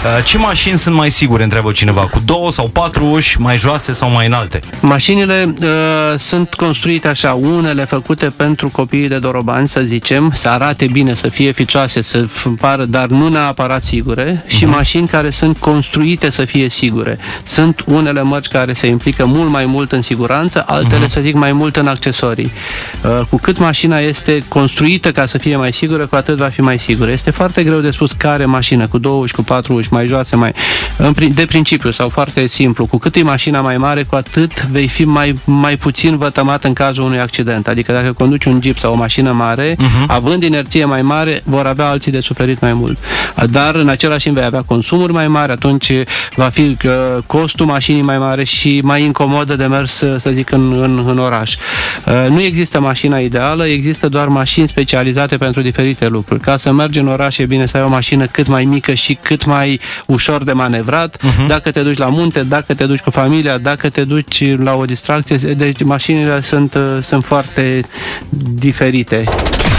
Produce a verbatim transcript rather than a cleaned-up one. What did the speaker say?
Ce mașini sunt mai sigure, întreabă cineva? Cu două sau patru uși, mai joase sau mai înalte? Mașinile uh, sunt construite așa, unele făcute pentru copiii de doroban, să zicem, să arate bine, să fie ficioase, să pară, dar nu neapărat sigure, și uh-huh. mașini care sunt construite să fie sigure. Sunt unele mărci care se implică mult mai mult în siguranță, altele, uh-huh. să zic, mai mult în accesorii. Uh, cu cât mașina este construită ca să fie mai sigură, cu atât va fi mai sigură. Este foarte greu de spus care mașină, cu două uși, cu patru uși, mai joase, mai... de principiu, sau foarte simplu, cu cât e mașina mai mare, cu atât vei fi mai, mai puțin vătămat în cazul unui accident. Adică dacă conduci un Jeep sau o mașină mare, uh-huh. având inerție mai mare, vor avea alții de suferit mai mult. Dar în același timp vei avea consumuri mai mari, atunci va fi uh, costul mașinii mai mare și mai incomodă de mers, să zic, în, în, în oraș. Uh, nu există mașina ideală, există doar mașini specializate pentru diferite lucruri. Ca să mergi în oraș e bine să ai o mașină cât mai mică și cât mai ușor de manevrat. Uh-huh. Dacă te duci la munte, dacă te duci cu familia, dacă te duci la o distracție, deci mașinile sunt, sunt foarte diferite.